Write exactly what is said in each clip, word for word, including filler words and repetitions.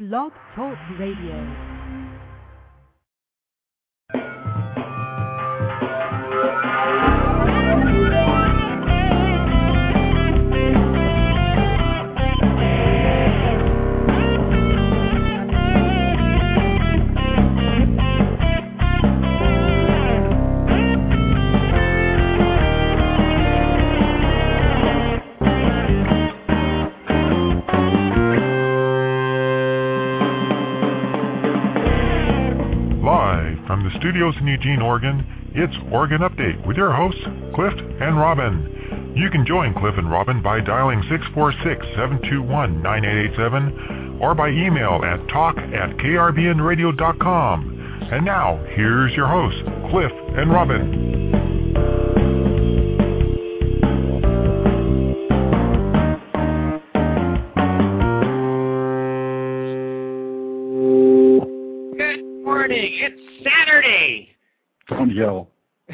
Blog Talk Radio. Studios in Eugene, Oregon, it's Oregon Update with your hosts, Cliff and Robin. You can join Cliff and Robin by dialing six four six, seven two one, nine eight eight seven or by email at talk at k r b n radio dot com. And now, here's your hosts, Cliff and Robin. It's Saturday. Don't yell.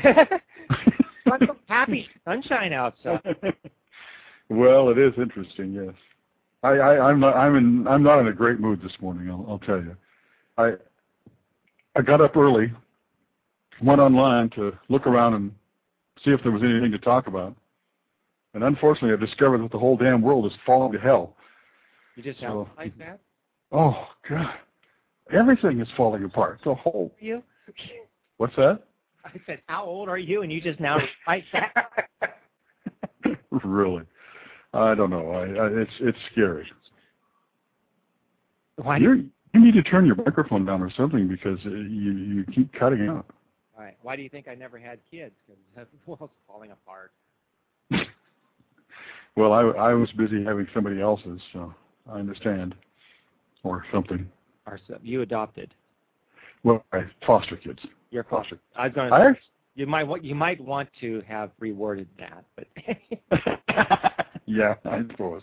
Happy sunshine outside. Well, it is interesting. Yes, I, I, I'm not. I'm in. I'm not in a great mood this morning. I'll, I'll tell you. I I got up early, went online to look around and see if there was anything to talk about, and unfortunately, I discovered that the whole damn world is falling to hell. You just sound so, like that? Oh God. Everything is falling apart. The whole. You? What's that? I said, how old are you? And you just now fight that. Really? I don't know. I, I, it's it's scary. Why? You're, you need to turn your microphone down or something because you you keep cutting out. All right. Why do you think I never had kids? Because the world's falling apart. Well, I I was busy having somebody else's, so I understand, or something. Or so, you adopted. Well, I foster kids. You're foster. I was going to say, you might you might want to have reworded that, but yeah, I suppose.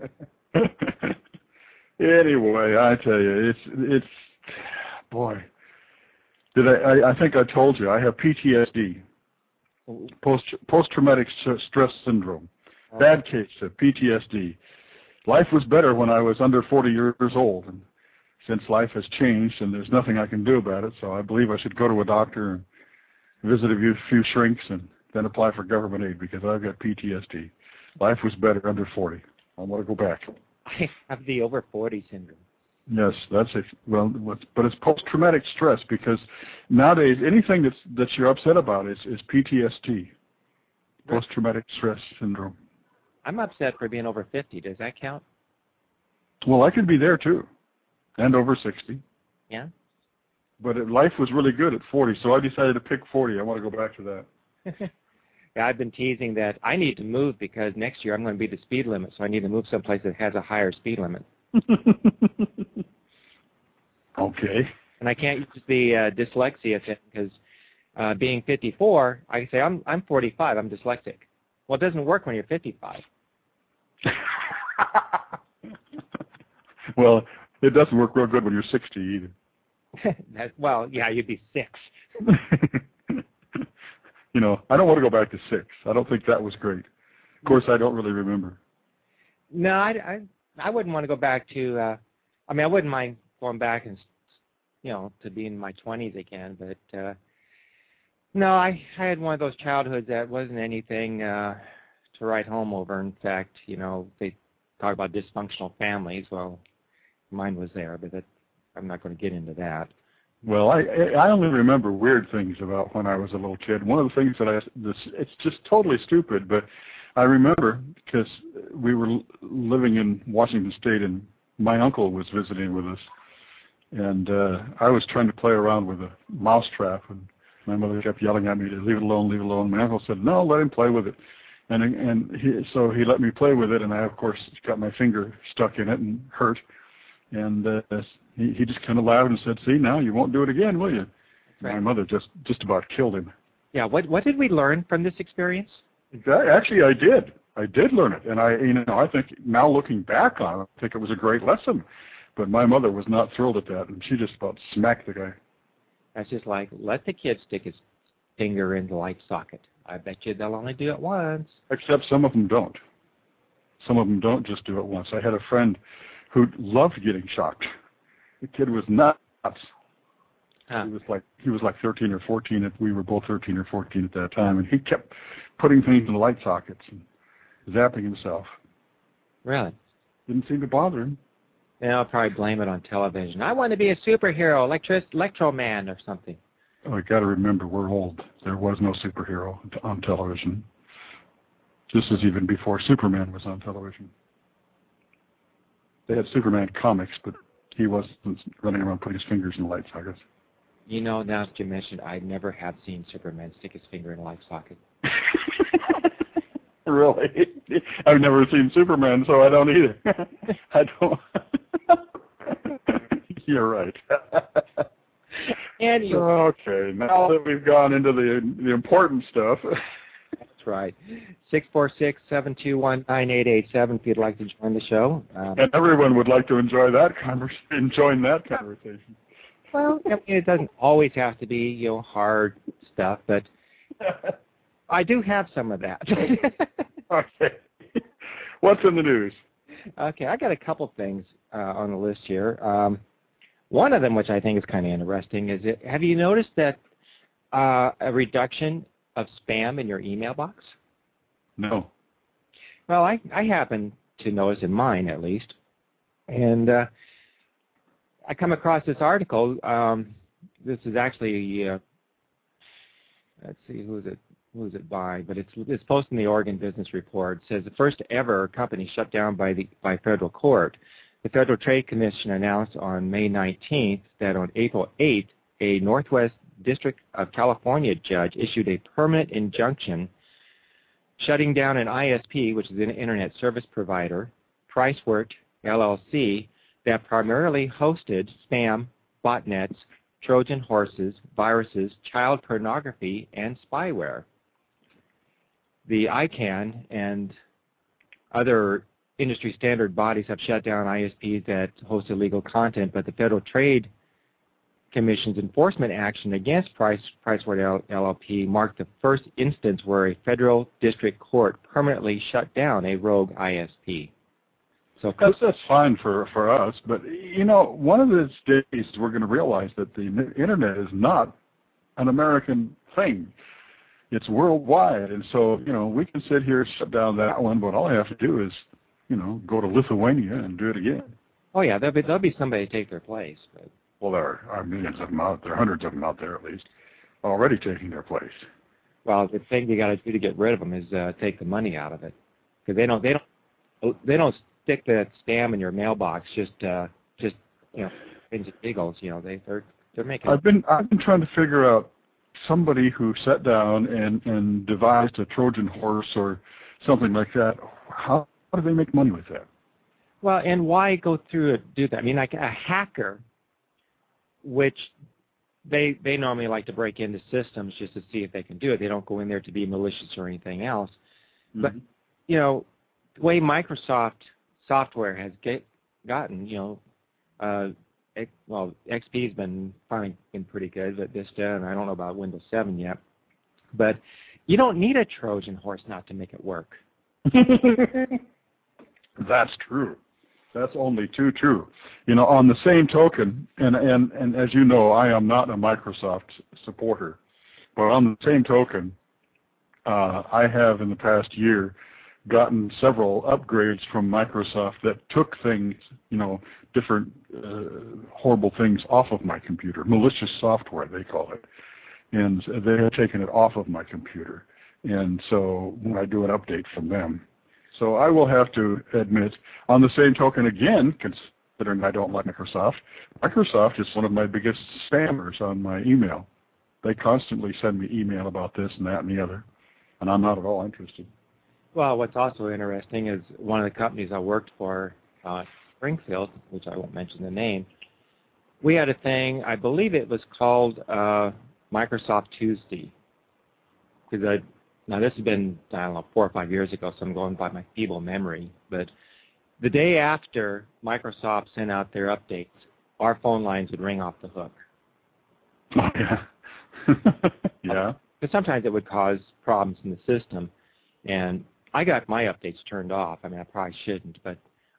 Anyway, I tell you, it's it's boy. Did I, I? I think I told you I have P T S D, post post traumatic stress syndrome. Oh. Bad case of P T S D. Life was better when I was under forty years old, and since life has changed and there's nothing I can do about it, so I believe I should go to a doctor and visit a few shrinks and then apply for government aid because I've got P T S D. Life was better under forty. I want to go back. I have the over forty syndrome. Yes, that's it. Well, but it's post-traumatic stress because nowadays anything that's that you're upset about is, is P T S D, post-traumatic stress syndrome. I'm upset for being over fifty. Does that count? Well, I could be there too. And over sixty. Yeah. But it, life was really good at forty, so I decided to pick forty. I want to go back to that. Yeah, I've been teasing that I need to move because next year I'm going to be the speed limit, so I need to move someplace that has a higher speed limit. Okay. And I can't use the uh, dyslexia thing because uh, being fifty-four, I can say I'm I'm forty-five. I'm dyslexic. Well, it doesn't work when you're fifty-five. Well. It doesn't work real good when you're sixty either. That, well, yeah, you'd be six. You know, I don't want to go back to six. I don't think that was great. Of course, I don't really remember. No, I, I, I wouldn't want to go back to, uh, I mean, I wouldn't mind going back and, you know, to be in my twenties again, but, uh, no, I, I had one of those childhoods that wasn't anything uh, to write home over. In fact, you know, they talk about dysfunctional families. Well, mine was there, but that, I'm not going to get into that. Well, I I only remember weird things about when I was a little kid. One of the things that I, this, it's just totally stupid, but I remember because we were living in Washington State and my uncle was visiting with us, and uh, I was trying to play around with a mouse trap, and my mother kept yelling at me to leave it alone, leave it alone. My uncle said, no, let him play with it. And and he, so he let me play with it, and I, of course, got my finger stuck in it and hurt. And uh, he, he just kind of laughed and said, see, now you won't do it again, will you? Right. My mother just, just about killed him. Yeah, what what did we learn from this experience? Actually, I did. I did learn it. And I, you know, I think now looking back on it, I think it was a great lesson. But my mother was not thrilled at that, and she just about smacked the guy. That's just like, let the kid stick his finger in the light socket. I bet you they'll only do it once. Except some of them don't. Some of them don't just do it once. I had a friend who loved getting shocked. The kid was nuts. Huh. He was like he was like thirteen or fourteen. If we were both thirteen or fourteen at that time, and he kept putting things in the light sockets and zapping himself. Really? Didn't seem to bother him. Yeah, I'll probably blame it on television. I want to be a superhero, electric, Electro Man or something. Oh, you got to remember, we're old. There was no superhero on television. This is even before Superman was on television. They had Superman comics, but he wasn't running around putting his fingers in the light sockets. You know, now that you mentioned, I never have seen Superman stick his finger in a light socket. Really? I've never seen Superman, so I don't either. I don't. You're right. And you. Okay, now that we've gone into the the important stuff. That's right. six four six, seven two one, nine eight eight seven if you'd like to join the show. Um, and everyone would like to enjoy that conversation. Join that conversation. Well, I mean, it doesn't always have to be, you know, hard stuff, but I do have some of that. Okay. What's in the news? Okay, I got a couple things uh, on the list here. Um, one of them, which I think is kind of interesting, is it, have you noticed that uh, a reduction of spam in your email box? No. Well, I, I happen to notice in mine, at least. And uh, I come across this article. Um, this is actually, uh, let's see, who is it? Who is it by? But it's it's posted in the Oregon Business Report. It says the first ever company shut down by the by federal court. The Federal Trade Commission announced on May nineteenth that on April eighth, a Northwest District of California judge issued a permanent injunction shutting down an I S P, which is an internet service provider, Priceworks L L C, that primarily hosted spam, botnets, Trojan horses, viruses, child pornography, and spyware. The I CANN and other industry standard bodies have shut down I S Ps that host illegal content, but the Federal Trade Commission's enforcement action against Price, Pricewaterhouse L L P marked the first instance where a federal district court permanently shut down a rogue I S P. So that's, that's fine for, for us, but, you know, one of these days we're going to realize that the Internet is not an American thing. It's worldwide, and so, you know, we can sit here and shut down that one, but all I have to do is, you know, go to Lithuania and do it again. Oh, yeah, there'll be, there'll be somebody to take their place. But. Well, there are millions of them out there, hundreds of them out there at least, already taking their place. Well, the thing you got to do to get rid of them is uh, take the money out of it, because they don't, they don't, they don't stick that spam in your mailbox just, uh, just, you know, things and giggles. You know, they, they're, they're making. I've been, I've been trying to figure out somebody who sat down and, and devised a Trojan horse or something like that. How, how do they make money with that? Well, and why go through and do that? I mean, like a hacker, which they they normally like to break into systems just to see if they can do it. They don't go in there to be malicious or anything else. Mm-hmm. But, you know, the way Microsoft software has get, gotten, you know, uh, X, well, X P has been finally been pretty good, but Vista, and I don't know about Windows seven yet. But you don't need a Trojan horse not to make it work. That's true. That's only too true. You know, on the same token, and, and, and as you know, I am not a Microsoft supporter, but on the same token, uh, I have in the past year gotten several upgrades from Microsoft that took things, you know, different uh, horrible things off of my computer, malicious software they call it, and they have taken it off of my computer. And so when I do an update from them, so I will have to admit, on the same token again, considering I don't like Microsoft, Microsoft is one of my biggest spammers on my email. They constantly send me email about this and that and the other, and I'm not at all interested. Well, what's also interesting is one of the companies I worked for, uh, Springfield, which I won't mention the name, we had a thing, I believe it was called uh, Microsoft Tuesday. Because I, now this has been, I don't know, four or five years ago, so I'm going by my feeble memory. But the day after Microsoft sent out their updates, our phone lines would ring off the hook. Oh, yeah. Yeah. But sometimes it would cause problems in the system. And I got my updates turned off. I mean, I probably shouldn't, but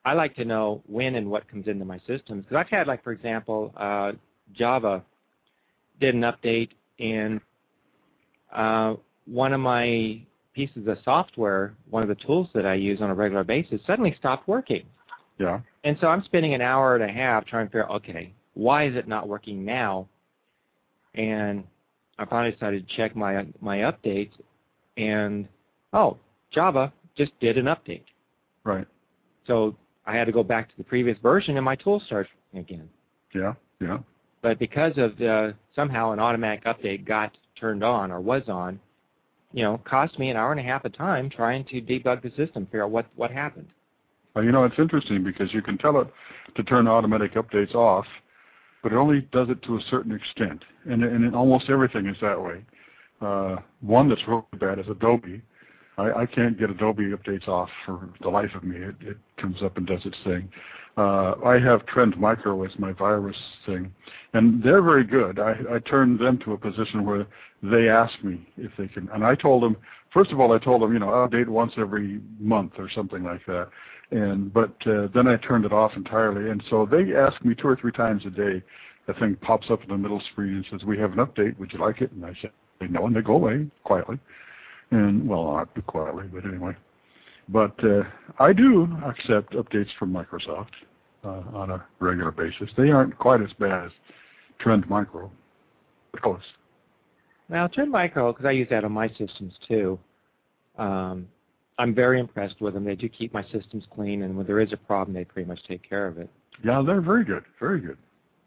I like to know when and what comes into my systems. Because I've had, like, for example, uh, Java did an update, and uh, one of my pieces of software, one of the tools that I use on a regular basis, suddenly stopped working. Yeah. And so I'm spending an hour and a half trying to figure out, okay, why is it not working now? And I finally decided to check my my updates, and, oh, Java just did an update. Right. So I had to go back to the previous version, and my tool started again. Yeah, yeah. But because of uh, somehow an automatic update got turned on or was on, you know, cost me an hour and a half of time trying to debug the system, figure out what, what happened. Well, you know, it's interesting because you can tell it to turn automatic updates off, but it only does it to a certain extent, and, and it, almost everything is that way. Uh, one that's really bad is Adobe. I, I can't get Adobe updates off for the life of me. It, it comes up and does its thing. Uh, I have Trend Micro as my virus thing, and they're very good. I, I turned them to a position where they ask me if they can, and I told them, first of all, I told them, you know, update once every month or something like that. And but uh, then I turned it off entirely, and so they ask me two or three times a day. The thing pops up in the middle screen and says, "We have an update. Would you like it?" And I say, "No," and they go away quietly. And, well, not too quietly, but anyway. But uh, I do accept updates from Microsoft uh, on a regular basis. They aren't quite as bad as Trend Micro, but close. Now, Trend Micro, because I use that on my systems too, um, I'm very impressed with them. They do keep my systems clean, and when there is a problem, they pretty much take care of it. Yeah, they're very good, very good.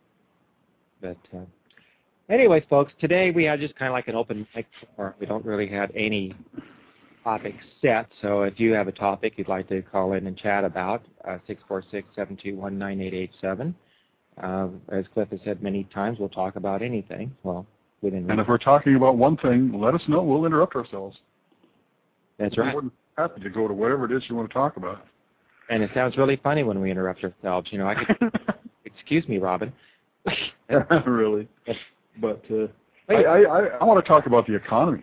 But uh, anyways, folks, today we had just kind of like an open mic forum. We don't really have any topics set, so if you have a topic you'd like to call in and chat about, uh, six four six, seven two one, nine eight eight seven. Uh, as Cliff has said many times, we'll talk about anything. Well, within And if we're talking about one thing, let us know. We'll interrupt ourselves. That's right. We're happy to go to whatever it is you want to talk about. And it sounds really funny when we interrupt ourselves. You know, I could, excuse me, Robin. Really. But uh, I, I, I want to talk about the economy.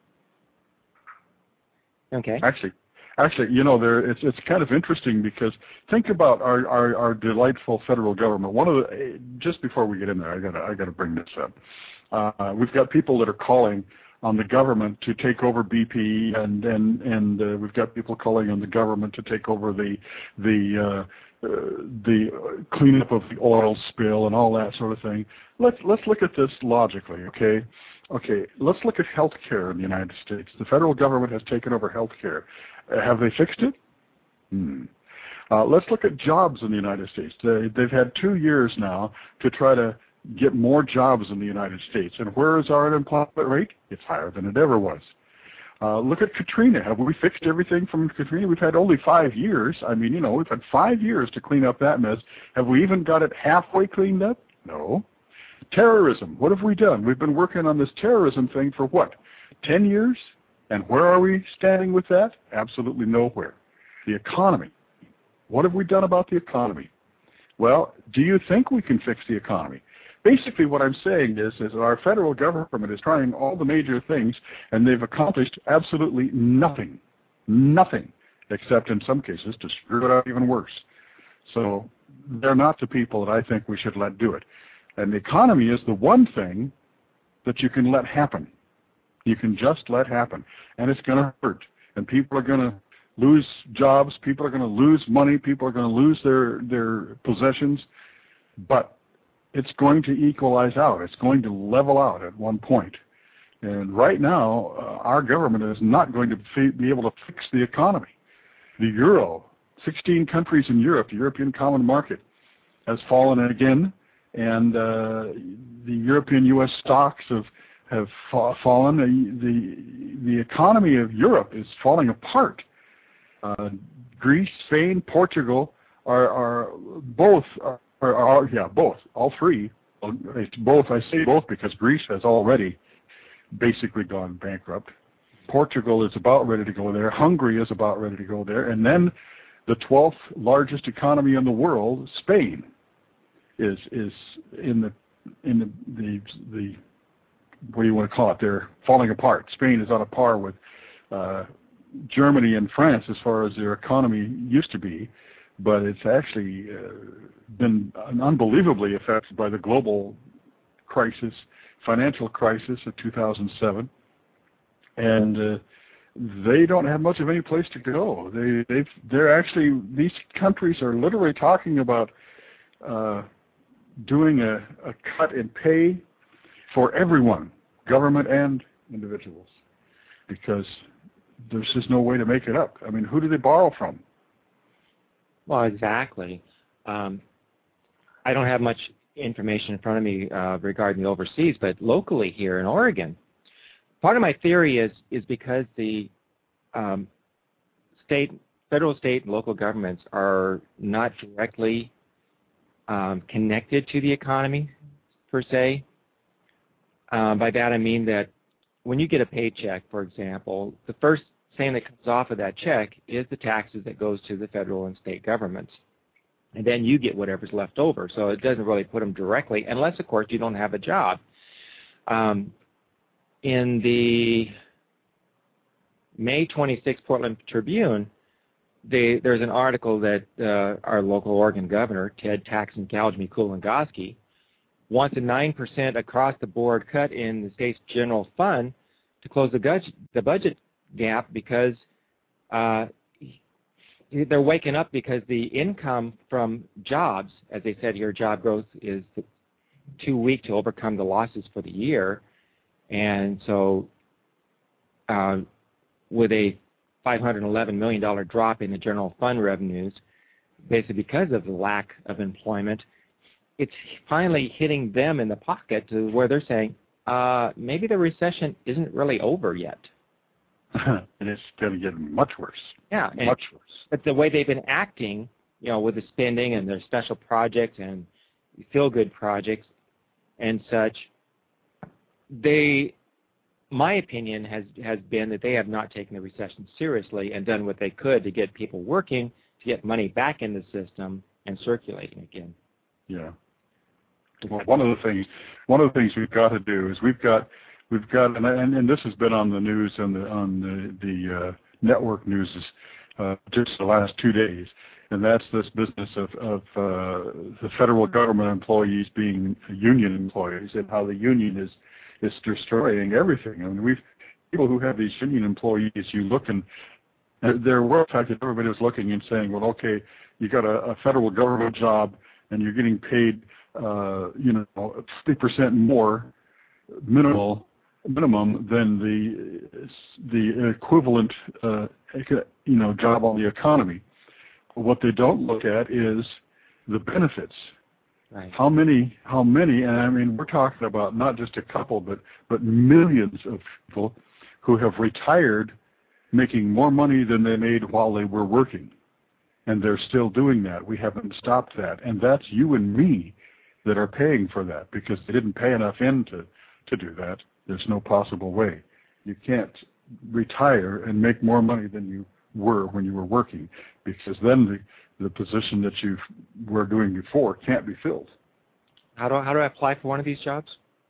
Okay. Actually, actually, you know, there it's it's kind of interesting because think about our, our, our delightful federal government. One of the just before we get in there, I gotta I gotta bring this up. Uh, we've got people that are calling on the government to take over B P, and and and uh, we've got people calling on the government to take over the the uh, uh, the cleanup of the oil spill and all that sort of thing. Let's let's look at this logically, okay? Okay, let's look at health care in the United States. The federal government has taken over health care. Uh, have they fixed it? Hmm. Uh, let's look at jobs in the United States. They, they've had two years now to try to get more jobs in the United States. And where is our unemployment rate? It's higher than it ever was. Uh, look at Katrina. Have we fixed everything from Katrina? We've had only five years. I mean, you know, we've had five years to clean up that mess. Have we even got it halfway cleaned up? No. Terrorism. What have we done? We've been working on this terrorism thing for what? Ten years? And where are we standing with that? Absolutely nowhere. The economy. What have we done about the economy? Well, do you think we can fix the economy? Basically what I'm saying is, is that our federal government is trying all the major things, and they've accomplished absolutely nothing. Nothing. Except in some cases to screw it up even worse. So they're not the people that I think we should let do it. And the economy is the one thing that you can let happen. You can just let happen. And it's going to hurt. And people are going to lose jobs. People are going to lose money. People are going to lose their, their possessions. But it's going to equalize out. It's going to level out at one point. And right now, uh, our government is not going to f- be able to fix the economy. The euro, sixteen countries in Europe, the European Common Market, has fallen again. And uh, the European U S stocks have have fa- fallen. The, the the economy of Europe is falling apart. Uh, Greece, Spain, Portugal are are both are, are, are yeah both all three. It's both. I say both because Greece has already basically gone bankrupt. Portugal is about ready to go there. Hungary is about ready to go there, and then the twelfth largest economy in the world, Spain, is is in the in the the, the what do you want to call it? They're falling apart. Spain is on a par with uh, Germany and France as far as their economy used to be. but it's actually uh, been unbelievably affected by the global crisis, financial crisis of two thousand seven, and uh, they don't have much of any place to go. They, they've, they're actually, these countries are literally talking about uh, doing a, a cut in pay for everyone, government and individuals, because there's just no way to make it up. I mean, who do they borrow from? Well, exactly. Um, I don't have much information in front of me uh, regarding the overseas, but locally here in Oregon, part of my theory is is because the um, state, federal, state, and local governments are not directly um, connected to the economy per se. Um, by that I mean that when you get a paycheck, for example, the first thing that comes off of that check is the taxes that goes to the federal and state governments. And then you get whatever's left over. So it doesn't really put them directly, unless, of course, you don't have a job. Um, in the May twenty-sixth Portland Tribune, they, there's an article that uh, our local Oregon governor, Ted Tax-and-Gouge Kulongoski, wants a nine percent across-the-board cut in the state's general fund to close the, budget, the budget gap because uh, they're waking up because the income from jobs, as they said here, job growth is too weak to overcome the losses for the year. And so uh, with a five hundred eleven million dollars drop in the general fund revenues, basically because of the lack of employment, it's finally hitting them in the pocket to where they're saying, uh, maybe the recession isn't really over yet. And it's going to get much worse. Yeah, much worse. But the way they've been acting, you know, with the spending and their special projects and feel-good projects and such, they, my opinion has has been that they have not taken the recession seriously and done what they could to get people working, to get money back in the system and circulating again. Yeah. Well, one of the things, one of the things we've got to do is we've got, we've got, and, and, and this has been on the news and the on the the uh, network news uh, just the last two days, and that's this business of of uh, the federal government employees being union employees and how the union is is destroying everything. I mean, we've people who have these union employees. You look and there were fact that everybody was looking and saying, well, okay, you got a, a federal government job and you're getting paid. Uh, you know, fifty percent more minimal minimum than the the equivalent, uh, you know, job on the economy. What they don't look at is the benefits. Right. How many? How many? And I mean, we're talking about not just a couple, but but millions of people who have retired, making more money than they made while they were working, and they're still doing that. We haven't stopped that, and that's you and me that are paying for that because they didn't pay enough in to, to do that. There's no possible way. You can't retire and make more money than you were when you were working because then the, the position that you were doing before can't be filled. How do, how do I apply for one of these jobs?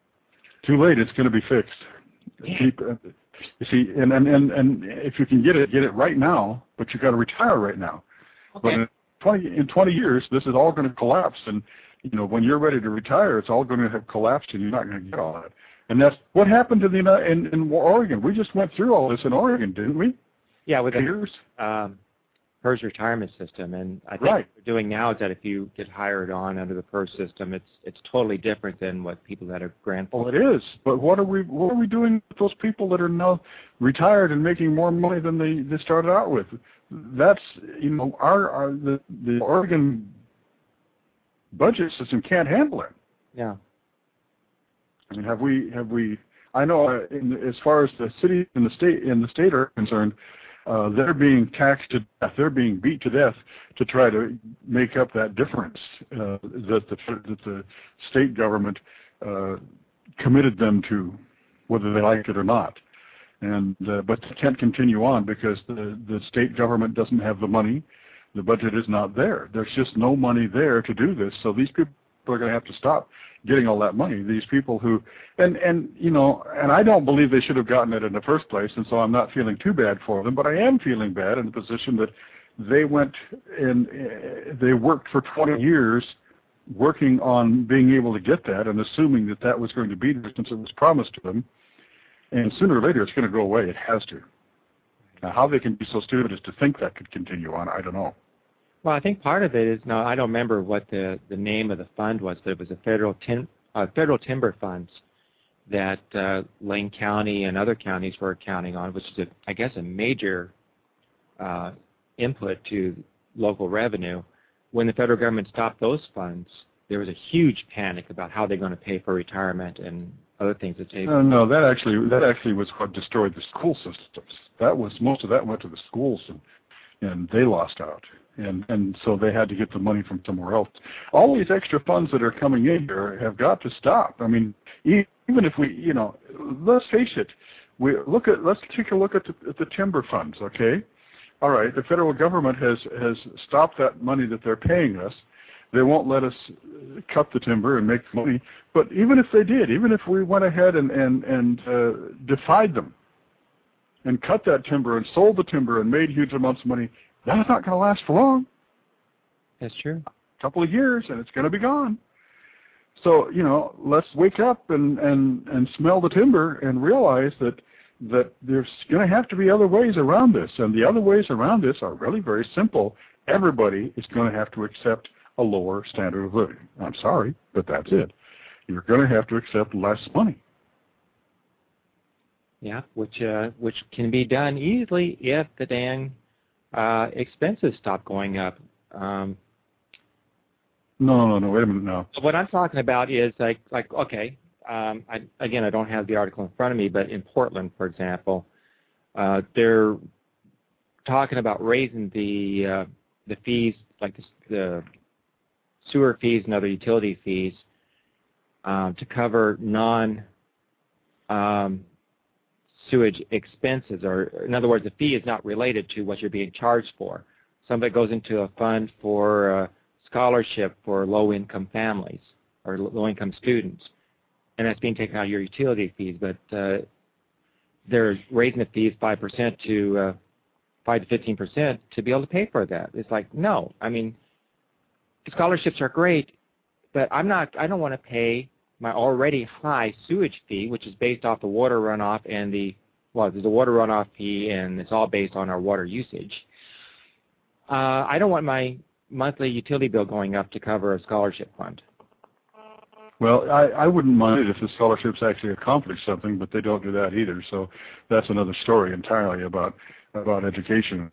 Too late. It's going to be fixed. Yeah. Keep, uh, you see, and, and, and, and if you can get it, get it right now, but you've got to retire right now. Okay. But in twenty, in twenty years, this is all going to collapse, and you know, when you're ready to retire, it's all going to have collapsed, and you're not going to get all that. And that's what happened to the in, in Oregon. We just went through all this in Oregon, didn't we? Yeah, with years. the um, PERS retirement system, and I think right. what we're doing now is that if you get hired on under the PERS system, it's it's totally different than what people that are grandfathered. Well, it is. But what are we what are we doing with those people that are now retired and making more money than they, they started out with? That's you know our, our the the Oregon budget system can't handle it. Yeah. I mean, have we have we? I know uh, in, as far as the city and the state in the state are concerned, uh, they're being taxed to death. They're being beat to death to try to make up that difference uh, that the that the state government uh, committed them to, whether they like it or not. And uh, but they can't continue on because the the state government doesn't have the money. The budget is not there. There's just no money there to do this. So these people are going to have to stop getting all that money. These people who, and, and you know, and I don't believe they should have gotten it in the first place, and so I'm not feeling too bad for them, but I am feeling bad in the position that they went and uh, they worked for twenty years working on being able to get that and assuming that that was going to be there since it was promised to them. And sooner or later, it's going to go away. It has to. Now, how they can be so stupid as to think that could continue on, I don't know. Well, I think part of it is, no, I don't remember what the, the name of the fund was, but it was a federal tim, uh, federal timber funds that uh, Lane County and other counties were counting on, which is, a, I guess, a major uh, input to local revenue. When the federal government stopped those funds, there was a huge panic about how they're going to pay for retirement and other things that they. No, no, that actually that actually was what destroyed the school systems. That was most of that went to the schools, and and they lost out, and and so they had to get the money from somewhere else. All these extra funds that are coming in here have got to stop. I mean, even if we, you know, let's face it, we look at let's take a look at the, at the timber funds, okay? All right, the federal government has has stopped that money that they're paying us. They won't let us cut the timber and make money. But even if they did, even if we went ahead and, and, and uh, defied them and cut that timber and sold the timber and made huge amounts of money, that's not going to last for long. That's true. A couple of years and it's going to be gone. So, you know, let's wake up and, and, and smell the timber and realize that, that there's going to have to be other ways around this. And the other ways around this are really very simple. Everybody is going to have to accept a lower standard of living. I'm sorry, but that's it. You're going to have to accept less money. Yeah, which uh, which can be done easily if the dang uh, expenses stop going up. Um, no, no, no. Wait a minute. No. What I'm talking about is like like okay. Um, I, again, I don't have the article in front of me, but in Portland, for example, uh, they're talking about raising the uh, the fees, like the, the sewer fees and other utility fees, um, to cover non um, sewage expenses, or in other words, the fee is not related to what you're being charged for. Some of it goes into a fund for uh, scholarship for low-income families or low-income students, and that's being taken out of your utility fees. But uh, they're raising the fees five percent to uh, five to fifteen percent to be able to pay for that. It's like, no, I mean, scholarships are great, but I'm not. I don't want to pay my already high sewage fee, which is based off the water runoff and the well, there's a water runoff fee, and it's all based on our water usage. Uh, I don't want my monthly utility bill going up to cover a scholarship fund. Well, I, I wouldn't mind it if the scholarships actually accomplish something, but they don't do that either. So that's another story entirely about about education.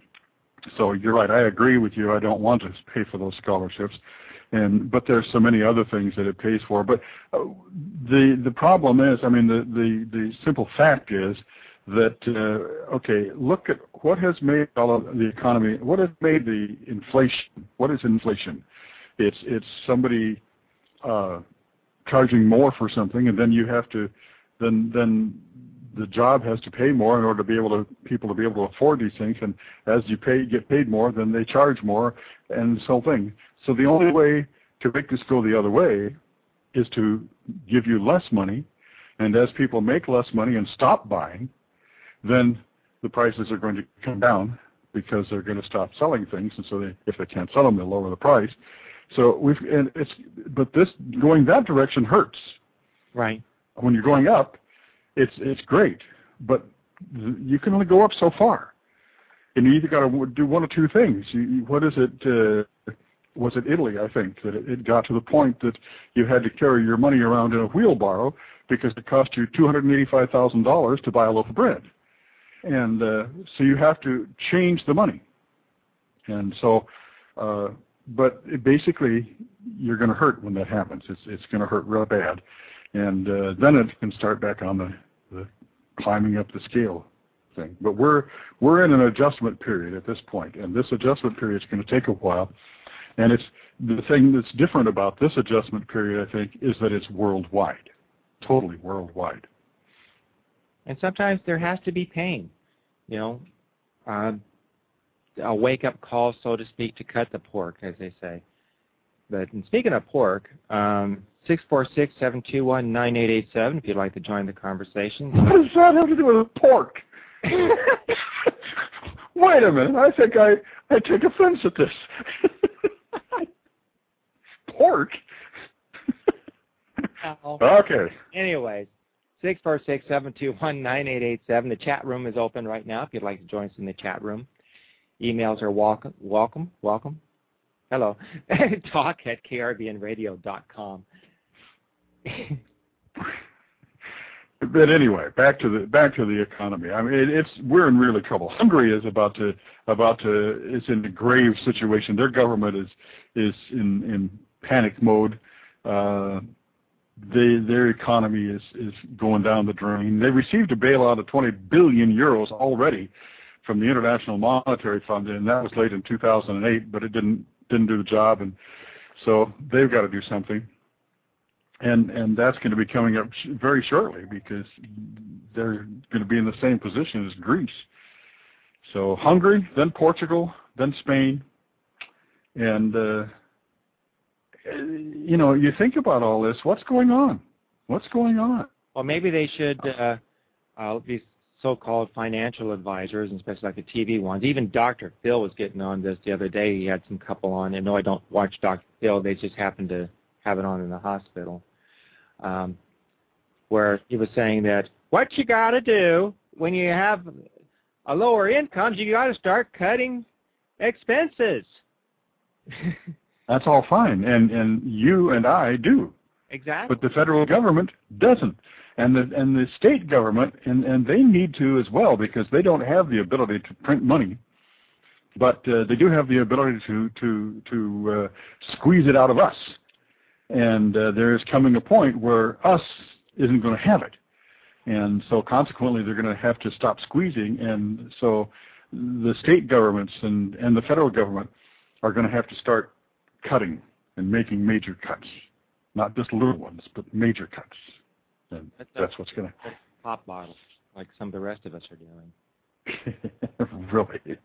So you're right. I agree with you. I don't want to pay for those scholarships, and but there's so many other things that it pays for. But uh, the the problem is, I mean, the the the simple fact is that uh, okay, look at what has made all of the economy. What has made the inflation? What is inflation? It's it's somebody uh, charging more for something, and then you have to then then. the job has to pay more in order to be able to people to be able to afford these things, and as you pay get paid more, then they charge more, and this whole thing. So the only way to make this go the other way is to give you less money, and as people make less money and stop buying, then the prices are going to come down because they're going to stop selling things, and so they, if they can't sell them, they'll lower the price. So we've and it's but this going that direction hurts. Right. When you're going up, It's it's great, but you can only go up so far, and you either got to do one or two things. You, what is it? Uh, was it Italy? I think that it, it got to the point that you had to carry your money around in a wheelbarrow because it cost you two hundred and eighty-five thousand dollars to buy a loaf of bread, and uh, so you have to change the money, and so. Uh, but it basically, you're going to hurt when that happens. It's it's going to hurt real bad. And uh, then it can start back on the, the climbing up the scale thing. But we're we're in an adjustment period at this point, and this adjustment period is going to take a while. And it's the thing that's different about this adjustment period, I think, is that it's worldwide, totally worldwide. And sometimes there has to be pain, you know, uh, a wake-up call, so to speak, to cut the pork, as they say. But and speaking of pork, um, six four six, seven two one, nine eight eight seven if you'd like to join the conversation. What does that have to do with pork? Wait a minute. I think I, I take offense at this. Pork? Okay. Anyways, six four six, seven two one, nine eight eight seven. The chat room is open right now if you'd like to join us in the chat room. Emails are welcome, welcome, welcome. Hello. Talk at K R B N radio dot com. But anyway, back to the back to the economy. I mean, it, it's we're in really trouble. Hungary is about to about to is in a grave situation. Their government is is in in panic mode. Uh, they their economy is is going down the drain. They received a bailout of twenty billion euros already from the International Monetary Fund, and that was late in two thousand eight, but it didn't didn't do the job, and so they've got to do something. And and that's going to be coming up sh- very shortly because they're going to be in the same position as Greece. So Hungary, then Portugal, then Spain, and uh, you know, you think about all this. What's going on? What's going on? Well, maybe they should. Uh, uh, these so-called financial advisors, and especially like the T V ones. Even Doctor Phil was getting on this the other day. He had some couple on. And no, I don't watch Doctor Phil. They just happened to have it on in the hospital. Um, where he was saying that what you got to do when you have a lower income, you got to start cutting expenses. That's all fine, and and you and I do. Exactly. But the federal government doesn't, and the and the state government, and, and they need to as well because they don't have the ability to print money, but uh, they do have the ability to to to uh, squeeze it out of us. And uh, there's coming a point where us isn't going to have it. And so consequently, they're going to have to stop squeezing. And so the state governments and, and the federal government are going to have to start cutting and making major cuts. Not just little ones, but major cuts. And that's, that's what's going to happen. Pop bottles, like some of the rest of us are doing. Really?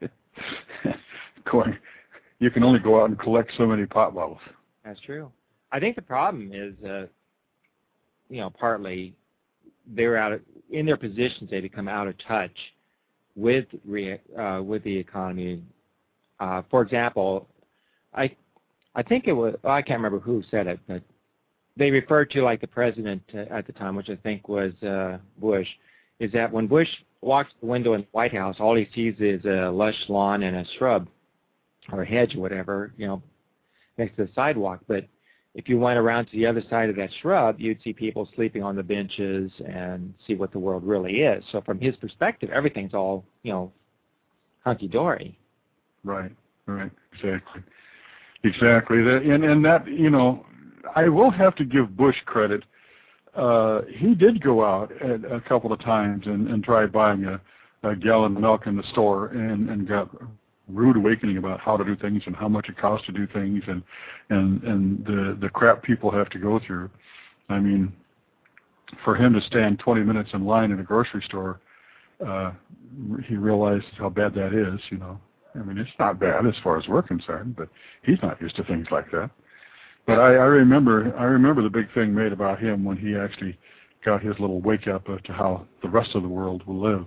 Going, you can only go out and collect so many pop bottles. That's true. I think the problem is, uh, you know, partly they're out of, in their positions. They become out of touch with re, uh, with the economy. Uh, for example, I I think it was well, I can't remember who said it, but they referred to like the president uh, at the time, which I think was uh, Bush, is that when Bush walks the window in the White House, all he sees is a lush lawn and a shrub or a hedge or whatever, you know, next to the sidewalk, but if you went around to the other side of that shrub, you'd see people sleeping on the benches and see what the world really is. So from his perspective, everything's all, you know, hunky-dory. Right, right, exactly. Exactly. And, and that, you know, I will have to give Bush credit. Uh, he did go out at, a couple of times and, and try buying a, a gallon of milk in the store and, and got rude awakening about how to do things and how much it costs to do things and and and the the crap people have to go through. I mean, for him to stand twenty minutes in line in a grocery store, uh, he realized how bad that is. You know, I mean, it's not bad as far as we're concerned, but he's not used to things like that. But I, I remember I remember the big thing made about him when he actually got his little wake up as to how the rest of the world lives.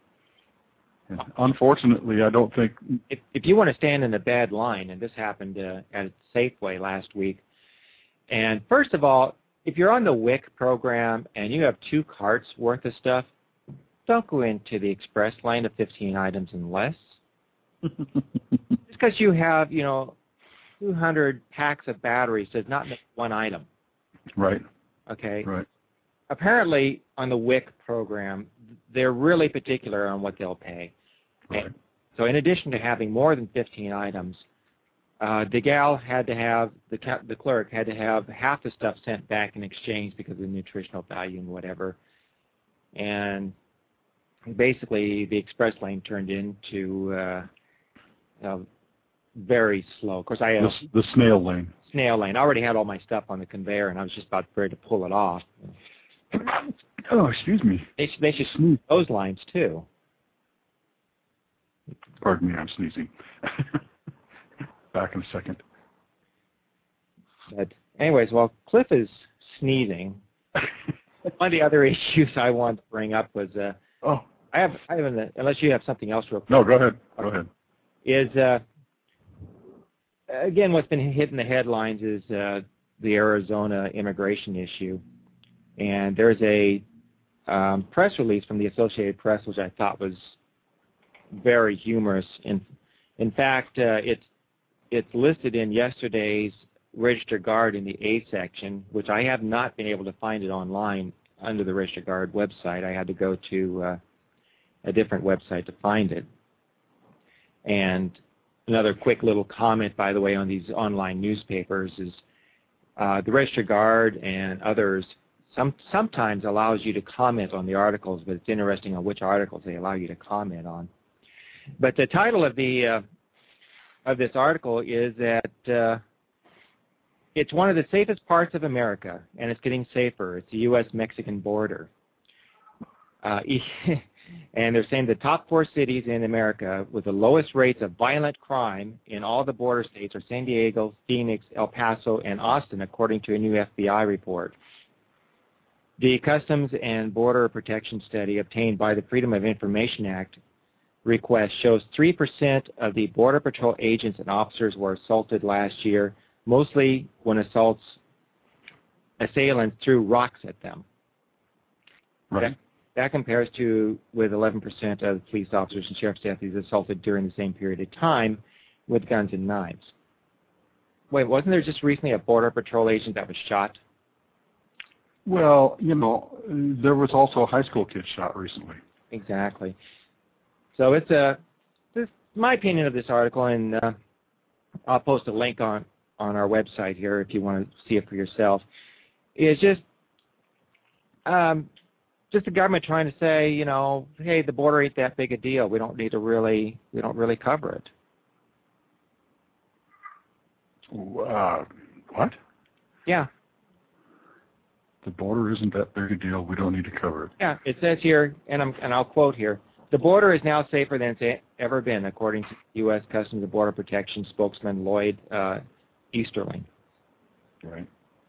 And unfortunately, I don't think... If, if you want to stand in a bad line, and this happened uh, at Safeway last week, and first of all, if you're on the W I C program and you have two carts worth of stuff, don't go into the express lane of fifteen items and less. Just because you have, you know, two hundred packs of batteries does not make one item. Right. Okay? Right. Apparently, on the W I C program, they're really particular on what they'll pay. Right. And so in addition to having more than fifteen items, uh, the gal had to have, the, the clerk had to have half the stuff sent back in exchange because of the nutritional value and whatever. And basically, the express lane turned into uh, uh, very slow. Of course, I... Uh, the, the snail lane. Snail lane. I already had all my stuff on the conveyor, and I was just about ready to pull it off. Oh, excuse me. They should, they should sneeze those lines, too. Pardon me, I'm sneezing. Back in a second. But anyways, while Cliff is sneezing, one of the other issues I wanted to bring up was uh, oh. I have, I have, an, unless you have something else real quick. No, go ahead. Go ahead. Is, uh, again, what's been hitting the headlines is uh, the Arizona immigration issue. And there's a um, press release from the Associated Press, which I thought was very humorous. In, in fact, uh, it's, it's listed in yesterday's Register Guard in the A section, which I have not been able to find it online under the Register Guard website. I had to go to uh, a different website to find it. And another quick little comment, by the way, on these online newspapers is uh, the Register Guard and others some, sometimes allows you to comment on the articles, but it's interesting on which articles they allow you to comment on. But the title of the uh, of this article is that uh, it's one of the safest parts of America, and it's getting safer. It's the U S Mexican border. Uh, and they're saying the top four cities in America with the lowest rates of violent crime in all the border states are San Diego, Phoenix, El Paso, and Austin, according to a new F B I report. The Customs and Border Protection study obtained by the Freedom of Information Act request shows three percent of the Border Patrol agents and officers were assaulted last year, mostly when assaults assailants threw rocks at them. Right. That, that compares to with eleven percent of police officers and sheriff's deputies assaulted during the same period of time with guns and knives. Wait, wasn't there just recently a Border Patrol agent that was shot? Well, you know, there was also a high school kid shot recently. Exactly. So it's a, this my opinion of this article, and uh, I'll post a link on, on our website here if you want to see it for yourself, is just um, just the government trying to say, you know, hey, the border ain't that big a deal. We don't need to really, we don't really cover it. Uh, what? Yeah. The border isn't that big a deal. We don't need to cover it. Yeah, it says here, and, I'm, and I'll quote here, the border is now safer than it's ever been, according to U S Customs and Border Protection spokesman Lloyd uh, Easterling. Right.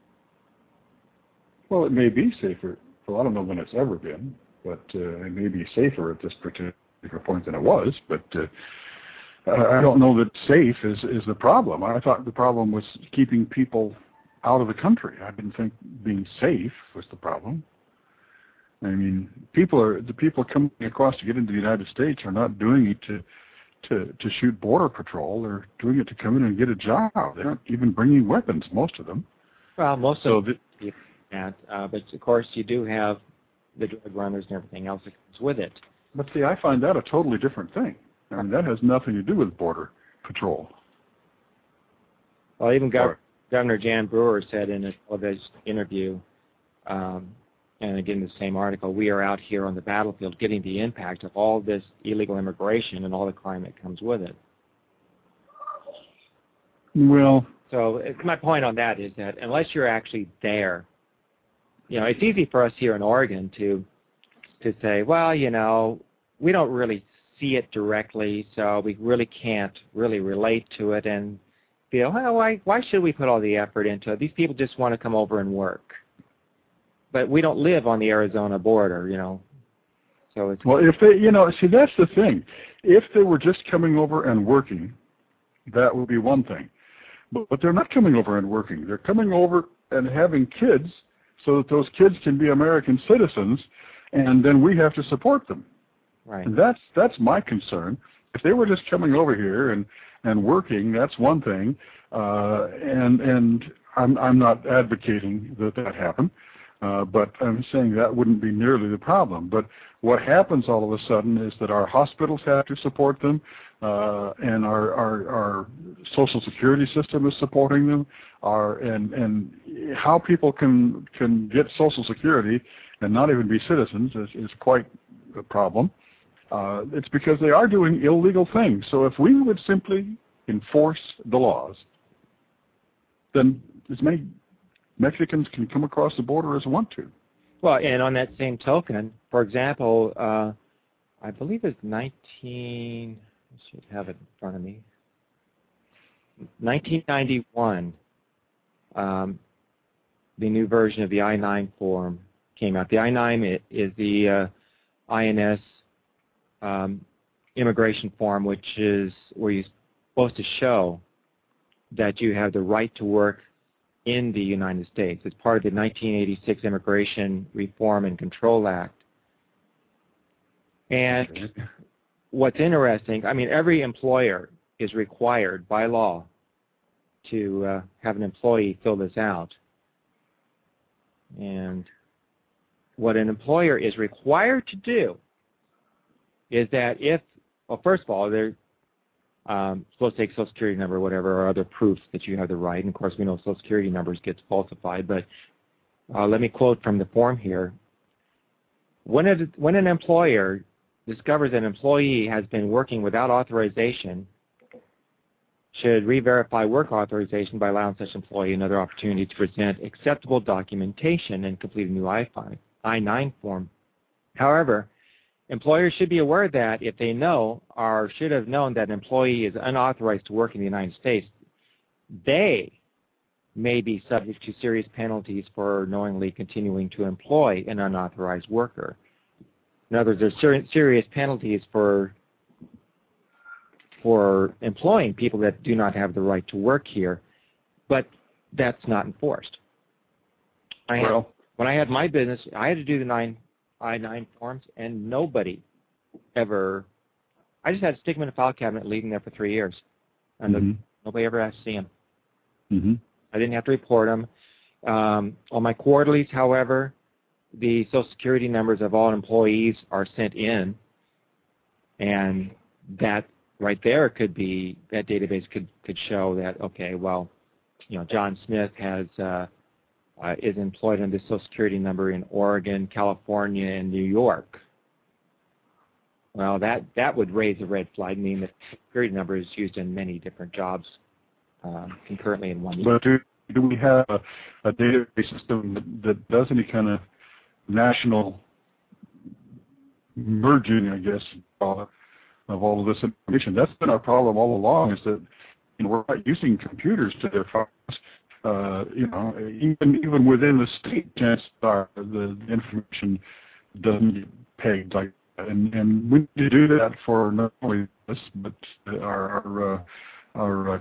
Well, it may be safer. Well, I don't know when it's ever been, but uh, it may be safer at this particular point than it was. But uh, I don't know that safe is, is the problem. I thought the problem was keeping people out of the country. I didn't think being safe was the problem. I mean, people are the people coming across to get into the United States are not doing it to to to shoot border patrol. They're doing it to come in and get a job. They aren't even bringing weapons, most of them. Well, most so of them, that, uh, but of course you do have the drug runners and everything else that comes with it. But see, I find that a totally different thing. I mean, that has nothing to do with border patrol. Well, even Gov- Governor Jan Brewer said in a television interview. Um, And again, the same article, we are out here on the battlefield getting the impact of all this illegal immigration and all the crime that comes with it. Well, so my point on that is that unless you're actually there, you know, it's easy for us here in Oregon to to say, well, you know, we don't really see it directly, so we really can't really relate to it and feel, well, why why should we put all the effort into it? These people just want to come over and work. But we don't live on the Arizona border, you know. So it's well, if they, you know, see, that's the thing. If they were just coming over and working, that would be one thing. But, but they're not coming over and working. They're coming over and having kids so that those kids can be American citizens, and then we have to support them. Right. And that's that's my concern. If they were just coming over here and, and working, that's one thing. Uh, and and I'm I'm not advocating that that happen. Uh, but I'm saying that wouldn't be nearly the problem. But what happens all of a sudden is that our hospitals have to support them, uh, and our, our, our Social Security system is supporting them. Our, and, and how people can, can get Social Security and not even be citizens is, is quite a problem. Uh, it's because they are doing illegal things. So if we would simply enforce the laws, then as many Mexicans can come across the border as want to. Well, and on that same token, for example, uh, I believe it's nineteen. I should have it in front of me. nineteen ninety-one, um, the new version of the I nine form came out. The I nine is the uh, I N S um, immigration form, which is where you're supposed to show that you have the right to work in the United States. It's part of the nineteen eighty-six Immigration Reform and Control Act. And what's interesting, I mean, every employer is required by law to uh, have an employee fill this out. And what an employer is required to do is that if, well, first of all, they're um, supposed to take Social Security number or whatever, or other proofs that you have the right. And, of course, we know Social Security numbers gets falsified. But uh, let me quote from the form here. When, it, when an employer discovers an employee has been working without authorization, should re-verify work authorization by allowing such employee another opportunity to present acceptable documentation and complete a new I nine form. However, employers should be aware that if they know or should have known that an employee is unauthorized to work in the United States, they may be subject to serious penalties for knowingly continuing to employ an unauthorized worker. In other words, there's ser serious penalties for for employing people that do not have the right to work here, but that's not enforced. I well, had, when I had my business, I had to do the nine I nine forms, and nobody ever, I just had to stick them in a file cabinet, leave them there for three years, and mm-hmm. the, nobody ever asked to see them. Mm-hmm. I didn't have to report them. Um, on my quarterlies, however, the Social Security numbers of all employees are sent in, and that right there could be, that database could, could show that, okay, well, you know, John Smith has uh, uh, is employed on this Social Security number in Oregon, California, and New York. Well, that, that would raise a red flag, meaning that the Security number is used in many different jobs uh, concurrently in one year. But do, do we have a, a database system that, that does any kind of national merging, I guess, uh, of all of this information? That's been our problem all along, is that, you know, we're not using computers to their function. Uh, you know, even even within the state, chances are the information doesn't get pegged like that. And, and we need to do that for not only us, but our our, uh, our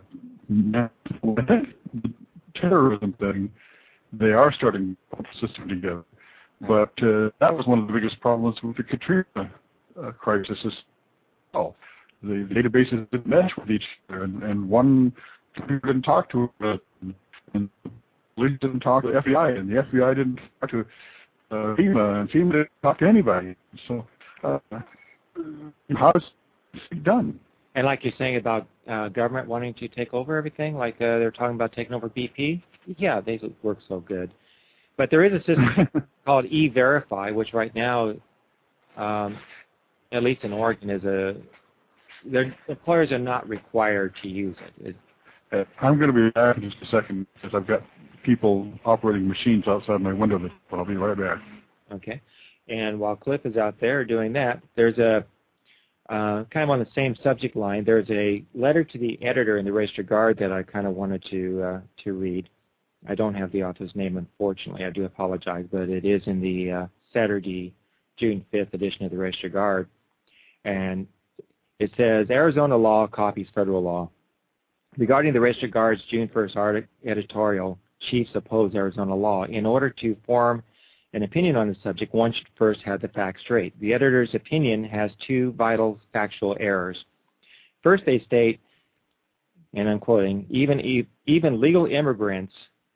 uh, terrorism thing. They are starting to put the system together. But uh, that was one of the biggest problems with the Katrina uh, crisis. Is, oh, the databases didn't mesh with each other, and, and one computer didn't talk to it, and the police didn't talk to the F B I, and the F B I didn't talk to uh, FEMA, and FEMA didn't talk to anybody. So uh, how is this done? And like you're saying about uh, government wanting to take over everything, like uh, they're talking about taking over B P, yeah, they work so good. But there is a system called E-Verify, which right now, um, at least in Oregon, is a, their employers are not required to use it. Uh, I'm going to be back in just a second because I've got people operating machines outside my window, but I'll be right back. Okay. And while Cliff is out there doing that, there's a, uh, kind of on the same subject line, there's a letter to the editor in the Register Guard that I kind of wanted to, uh, to read. I don't have the author's name, unfortunately. I do apologize, but it is in the uh, Saturday, June fifth edition of the Register Guard. And it says, Arizona law copies federal law. Regarding the Register Guard's June first editorial, chiefs oppose Arizona law. In order to form an opinion on the subject, one should first have the facts straight. The editor's opinion has two vital factual errors. First, they state, and I'm quoting, even, even legal immigrants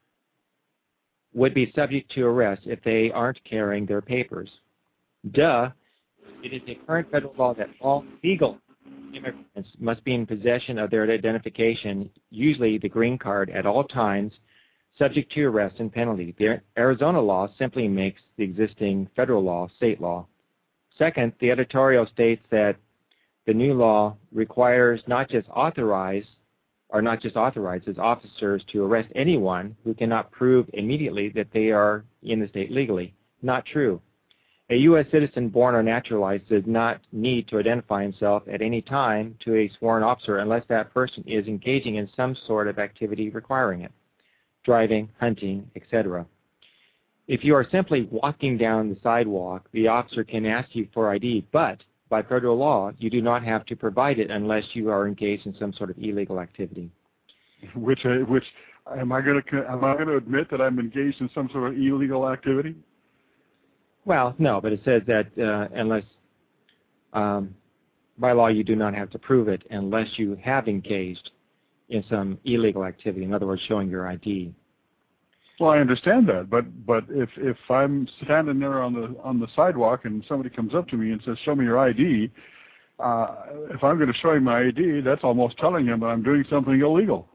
would be subject to arrest if they aren't carrying their papers. Duh. It is a current federal law that all legal immigrants must be in possession of their identification, usually the green card, at all times, subject to arrest and penalty. The Arizona law simply makes the existing federal law state law. Second, the editorial states that the new law requires not just authorize or not just authorizes officers to arrest anyone who cannot prove immediately that they are in the state legally. Not true. A U S citizen born or naturalized does not need to identify himself at any time to a sworn officer unless that person is engaging in some sort of activity requiring it, driving, hunting, et cetera. If you are simply walking down the sidewalk, the officer can ask you for I D, but by federal law, you do not have to provide it unless you are engaged in some sort of illegal activity. Which, uh, which, am I going to am I going to admit that I'm engaged in some sort of illegal activity? Well, no, but it says that uh, unless, um, by law, you do not have to prove it unless you have engaged in some illegal activity. In other words, showing your I D. Well, I understand that, but but if if I'm standing there on the on the sidewalk and somebody comes up to me and says, "Show me your I D," uh, if I'm going to show him my I D, that's almost telling him that I'm doing something illegal.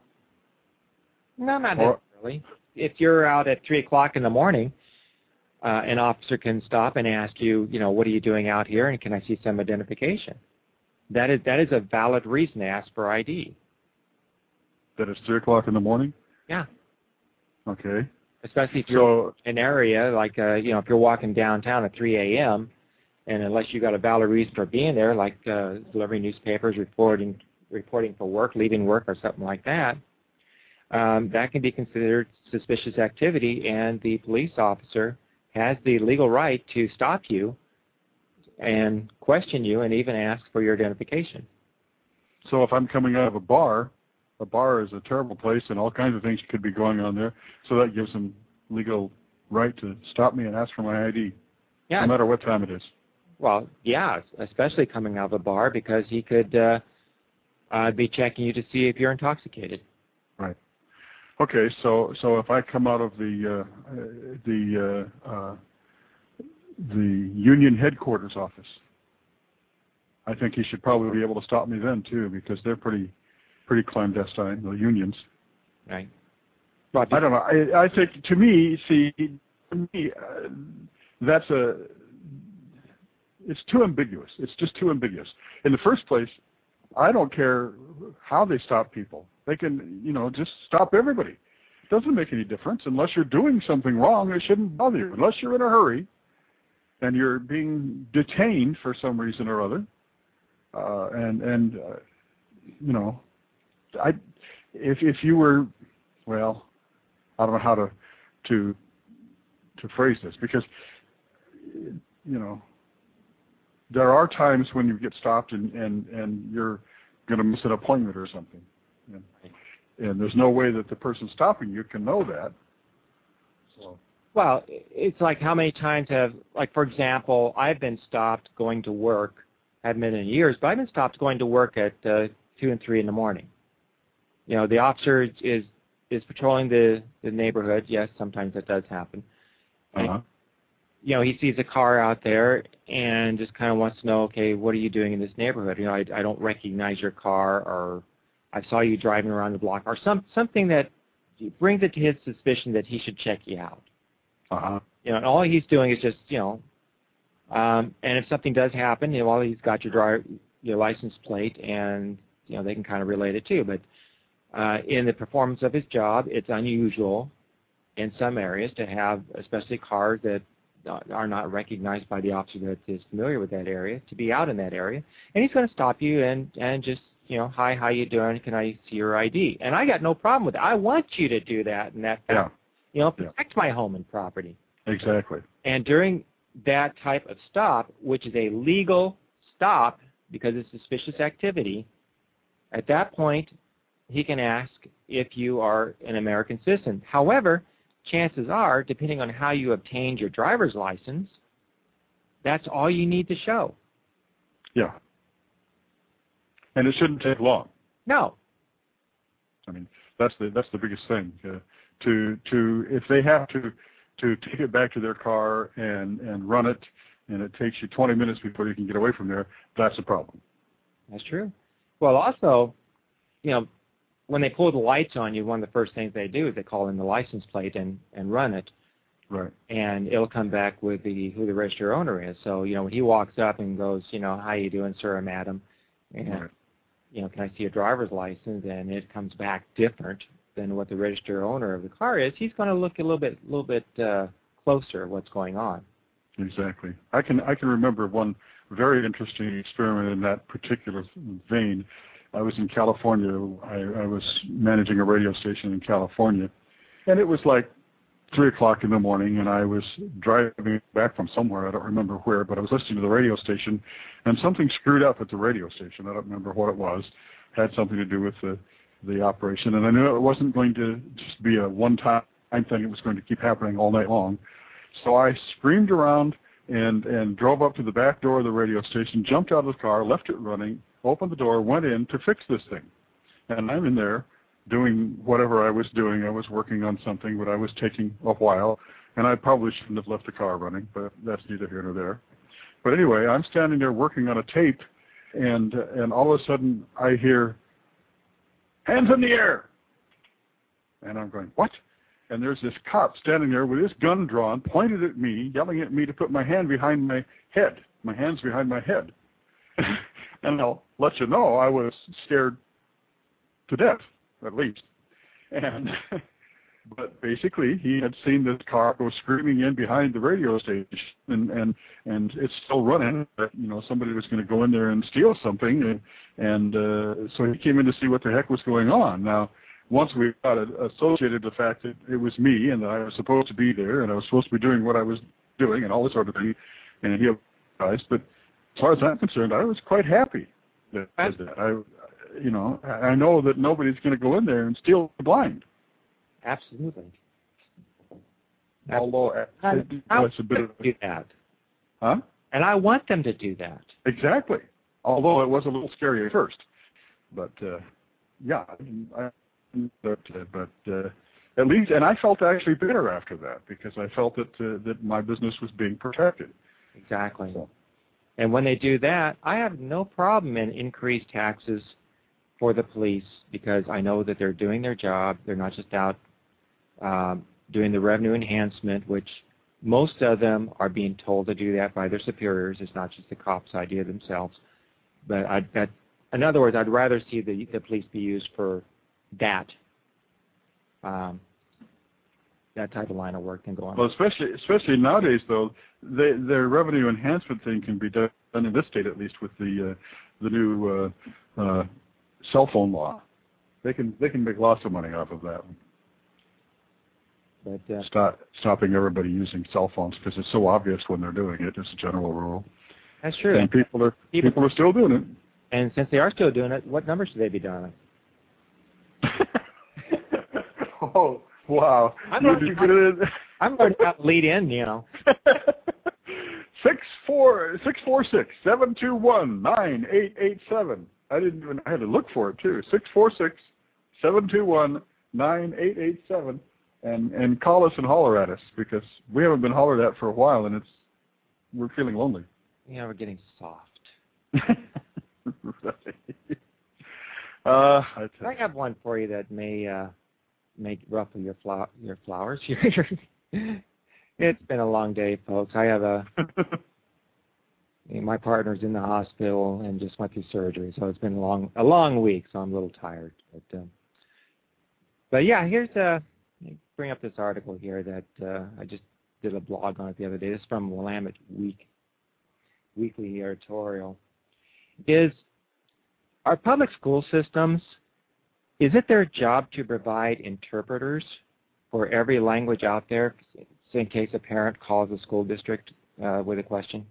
No, not or, necessarily. If you're out at three o'clock in the morning, uh, an officer can stop and ask you, you know, what are you doing out here, and can I see some identification? That is that is a valid reason to ask for I D. That it's three o'clock in the morning? Yeah. Okay. Especially if you're in an area like, uh, you know, if you're walking downtown at three A M and unless you got a valid reason for being there, like uh, delivering newspapers, reporting, reporting for work, leaving work, or something like that, um, that can be considered suspicious activity, and the police officer has the legal right to stop you and question you and even ask for your identification. So if I'm coming out of a bar, a bar is a terrible place, and all kinds of things could be going on there. So that gives them legal right to stop me and ask for my I D, yeah. no matter what time it is. Well, yeah, especially coming out of a bar, because he could uh, uh, be checking you to see if you're intoxicated. Right. Okay. So so if I come out of the uh, the uh, uh, the union headquarters office, I think he should probably be able to stop me then too, because they're pretty. pretty clandestine, the unions. Right. But I don't know. I, I think, to me, see, to me, uh, that's a, it's too ambiguous. It's just too ambiguous. In the first place, I don't care how they stop people. They can, you know, just stop everybody. It doesn't make any difference. Unless you're doing something wrong, it shouldn't bother you. Unless you're in a hurry and you're being detained for some reason or other, uh, and, and uh, you know, I, if if you were, well, I don't know how to to to phrase this, because you know there are times when you get stopped and and and you're going to miss an appointment or something, and, and there's no way that the person stopping you can know that. So. Well, it's like how many times have, like for example, I've been stopped going to work. I haven't been in years, but I've been stopped going to work at uh, two and three in the morning. You know, the officer is is patrolling the, the neighborhood. Yes, sometimes that does happen. Uh-huh. And, you know, he sees a car out there and just kind of wants to know, okay, what are you doing in this neighborhood? You know, I, I don't recognize your car, or I saw you driving around the block, or some something that brings it to his suspicion that he should check you out. Uh-huh. You know, and all he's doing is just, you know, um, and if something does happen, you know, well, he's got your driver, your license plate, and you know, they can kind of relate it too. But uh, in the performance of his job, it's unusual in some areas to have, especially cars that are not recognized by the officer that is familiar with that area, to be out in that area. And he's going to stop you and, and just, you know, hi, how you doing? Can I see your I D? And I got no problem with it. I want you to do that, and that, yeah. you know, protect yeah. my home and property. Exactly. And during that type of stop, which is a legal stop because it's suspicious activity, at that point, he can ask if you are an American citizen. However, chances are, depending on how you obtained your driver's license, that's all you need to show. Yeah. And it shouldn't take long. No. I mean, that's the that's the biggest thing. Uh, to to if they have to to take it back to their car and and run it, and it takes you twenty minutes before you can get away from there, that's a problem. That's true. Well, also, you know, when they pull the lights on you, one of the first things they do is they call in the license plate and, and run it. Right. And it'll come back with the who the registered owner is. So, you know, when he walks up and goes, you know, how you doing, sir or madam? And, right. you know, can I see a driver's license? And it comes back different than what the registered owner of the car is. He's going to look a little bit, little bit uh, closer at what's going on. Exactly. I can I can remember one very interesting experiment in that particular vein. I was in California. I, I was managing a radio station in California, and it was like three o'clock in the morning, and I was driving back from somewhere. I don't remember where, but I was listening to the radio station, and something screwed up at the radio station. I don't remember what it was. Had something to do with the the operation, and I knew it wasn't going to just be a one-time thing. It was going to keep happening all night long. So I screamed around and and drove up to the back door of the radio station, jumped out of the car, left it running, opened the door, went in to fix this thing. And I'm in there doing whatever I was doing. I was working on something, but I was taking a while, and I probably shouldn't have left the car running, but that's neither here nor there. But anyway, I'm standing there working on a tape, and and all of a sudden I hear, "Hands in the air!" And I'm going, "What?" And there's this cop standing there with his gun drawn, pointed at me, yelling at me to put my hand behind my head, my hands behind my head. And I'll let you know, I was scared to death, at least. And but basically, he had seen this car go screaming in behind the radio station, and and and it's still running. But you know, somebody was going to go in there and steal something, and and uh, so he came in to see what the heck was going on. Now, once we got associated the fact that it was me and that I was supposed to be there and I was supposed to be doing what I was doing and all this sort of thing, and he apologized. But as far as I'm concerned, I was quite happy that I did that. I, you know, I know that nobody's going to go in there and steal the blind. Absolutely. Although I, I it's a bit of do that. Huh? And I want them to do that. Exactly. Although it was a little scary at first, but uh, yeah, I, but uh, but uh, at least, and I felt actually better after that because I felt that uh, that my business was being protected. Exactly. So. And when they do that, I have no problem in increased taxes for the police because I know that they're doing their job. They're not just out um, doing the revenue enhancement, which most of them are being told to do that by their superiors. It's not just the cops' idea themselves. But I, that, in other words, I'd rather see the, the police be used for that um, that type of line of work than go on. Well, especially especially nowadays, though, they, their revenue enhancement thing can be done in this state, at least with the uh, the new uh, uh, cell phone law. They can they can make lots of money off of that. But uh, Stop stopping everybody using cell phones because it's so obvious when they're doing it. It's a general rule. That's true. And people are people, people are still doing it. And since they are still doing it, what numbers should they be dialing? Oh, wow. I'm going to I'm going to lead in, you know. Six four six four six seven two one nine eight eight seven. I didn't even. I had to look for it too. Six four six seven two one nine eight eight seven, and and call us and holler at us because we haven't been hollered at for a while, and it's we're feeling lonely. Yeah, we're getting soft. uh, I, I have one for you that may uh, make ruffle your flow- your flowers. It's been a long day, folks. I have a my partner's in the hospital and just went through surgery, so it's been a long a long week. So I'm a little tired, but um, but yeah, here's a bring up this article here that uh, I just did a blog on it the other day. This is from Willamette Week Weekly editorial. Is our public school systems, is it their job to provide interpreters for every language out there in case a parent calls the school district uh, with a question?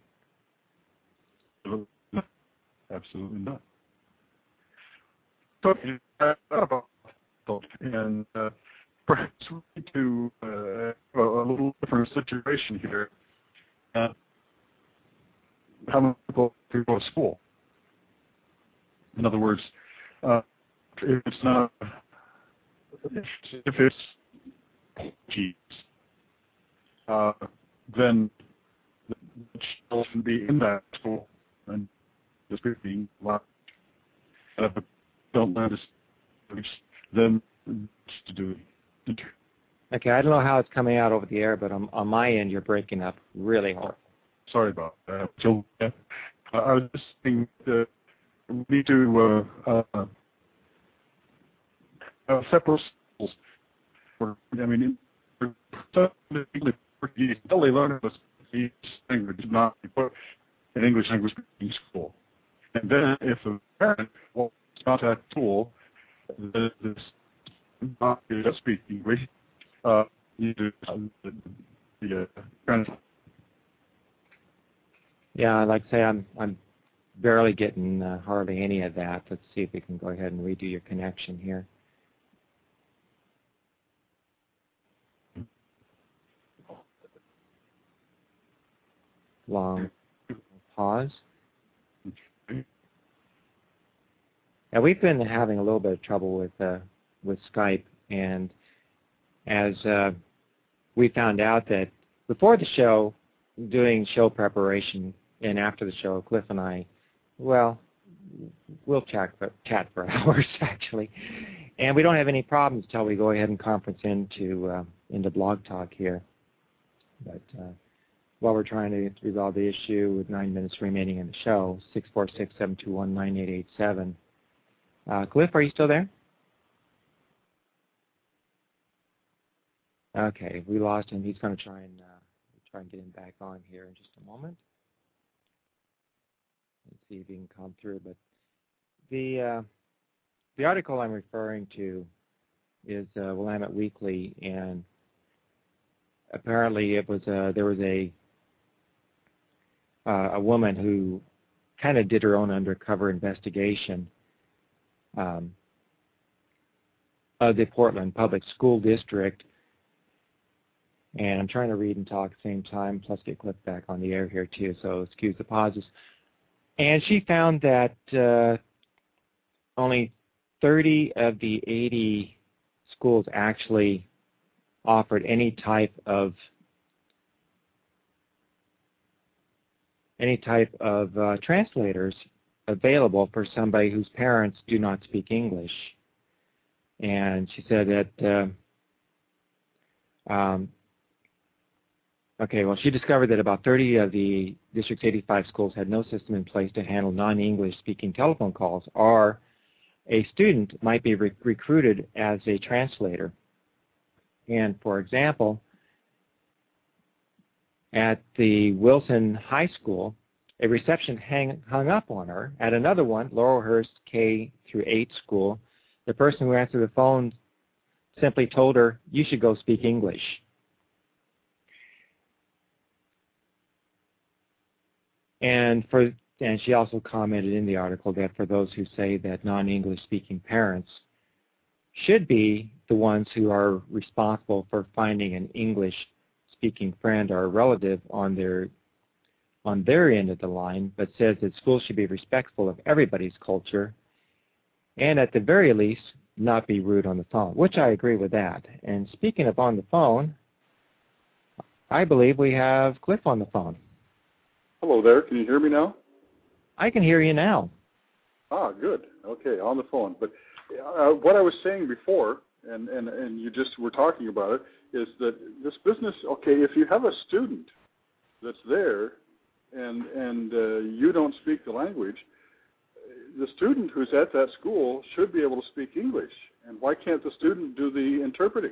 Absolutely not. Talking about and uh, perhaps we need to uh, a little different situation here. Uh, how many people go to school? In other words, uh, if it's not, if it's Portuguese, uh, then the child can be in that school and just being locked. And if it don't learn this, then to do it. Okay, I don't know how it's coming out over the air, but on, on my end, you're breaking up really hard. Sorry about that. So, uh, I was just saying that we need to uh, uh, uh, separate schools. For, I mean, until they learn this language, not put an English language in school. And then if a parent wants to contact school, the, the not just speak English, uh, you do the, the uh, translation. Yeah, like I say, I'm I'm barely getting uh, hardly any of that. Let's see if we can go ahead and redo your connection here. Long pause. Now we've been having a little bit of trouble with uh, with Skype, and as uh, we found out that before the show, doing show preparation, and after the show, Cliff and I, well, we'll chat for, chat for hours actually, and we don't have any problems until we go ahead and conference into uh, into Blog Talk here. But uh, while we're trying to resolve the issue with nine minutes remaining in the show, six four six, seven two one, nine eight eight seven. Uh, Cliff, are you still there? Okay, we lost him. He's going to try and uh, try and get him back on here in just a moment. Let's see if he can come through. But the uh, the article I'm referring to is uh, Willamette Weekly, and apparently it was uh, there was a uh, a woman who kind of did her own undercover investigation um, of the Portland Public School District. And I'm trying to read and talk at the same time, plus get Cliff back on the air here too, so excuse the pauses. And she found that uh, only thirty of the eighty schools actually offered any type of any type of uh, translators available for somebody whose parents do not speak English. And she said that uh, um, Okay, well, she discovered that about thirty of the District's eighty-five schools had no system in place to handle non-English speaking telephone calls, or a student might be re recruited as a translator. And for example, at the Wilson High School, a reception hang, hung up on her. At another one, Laurelhurst K through eight school, the person who answered the phone simply told her, "You should go speak English." And for and she also commented in the article that for those who say that non-English speaking parents should be the ones who are responsible for finding an English speaking friend or a relative on their on their end of the line, but says that schools should be respectful of everybody's culture and at the very least not be rude on the phone, which I agree with that. And speaking of on the phone, I believe we have Cliff on the phone. Hello there. Can you hear me now? I can hear you now. Ah, good. Okay, on the phone. But uh, what I was saying before, and, and, and you just were talking about it, is that this business, okay, if you have a student that's there and, and uh, you don't speak the language, the student who's at that school should be able to speak English. And why can't the student do the interpreting?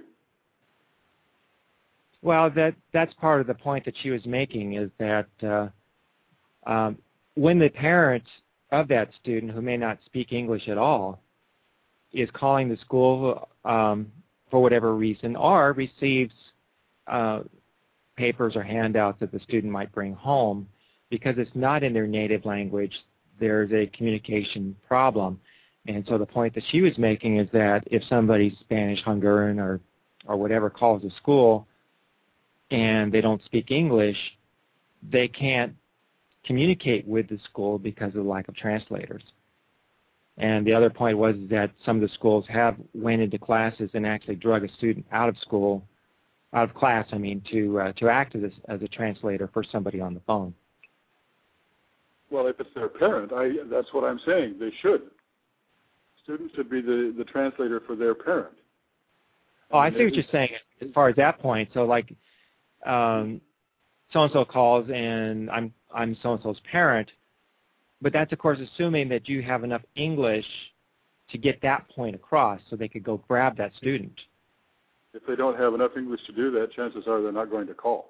Well, that that's part of the point that she was making, is that uh, um, when the parents of that student who may not speak English at all is calling the school um, for whatever reason, or receives uh, papers or handouts that the student might bring home, because it's not in their native language, there's a communication problem. And so the point that she was making is that if somebody Spanish, Hungarian, or, or whatever calls the school and they don't speak English, they can't communicate with the school because of the lack of translators. And the other point was that some of the schools have went into classes and actually drug a student out of school, out of class, I mean, to uh, to act as a, as a translator for somebody on the phone. Well, if it's their parent, I, that's what I'm saying. They should. Students should be the, the translator for their parent. Oh, I see what you're saying as far as that point. So, like, um, so-and-so calls and I'm I'm so-and-so's parent, but that's, of course, assuming that you have enough English to get that point across so they could go grab that student. If they don't have enough English to do that, chances are they're not going to call.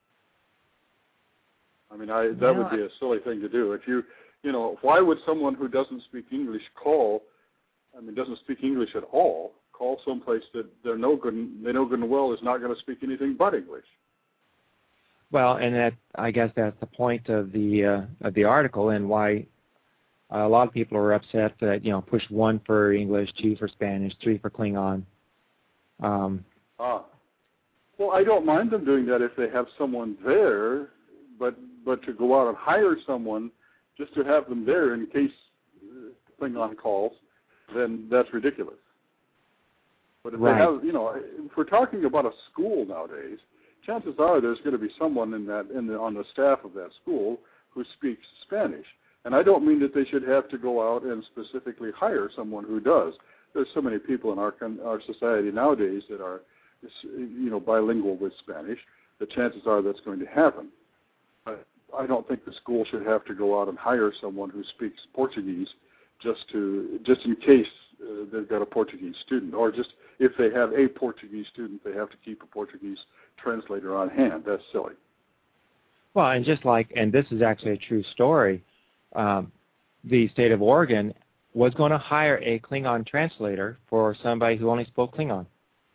I mean, I, that no, would be a silly thing to do. If you, you know, why would someone who doesn't speak English call, I mean, doesn't speak English at all, call someplace that they're no good, they know good and well is not going to speak anything but English. Well, and that I guess that's the point of the uh, of the article, and why a lot of people are upset that, you know, push one for English, two for Spanish, three for Klingon. Um, ah, well, I don't mind them doing that if they have someone there, but but to go out and hire someone just to have them there in case Klingon calls, then that's ridiculous. But if right. they have, you know, if we're talking about a school nowadays, chances are there's going to be someone in that in the on the staff of that school who speaks Spanish. And I don't mean that they should have to go out and specifically hire someone who does. There's so many people in our our society nowadays that are, you know, bilingual with Spanish. The chances are that's going to happen. But I don't think the school should have to go out and hire someone who speaks Portuguese just to just in case uh, they've got a Portuguese student, or just if they have a Portuguese student, they have to keep a Portuguese translator on hand. That's silly. Well, and just like, and this is actually a true story, um, the state of Oregon was going to hire a Klingon translator for somebody who only spoke Klingon.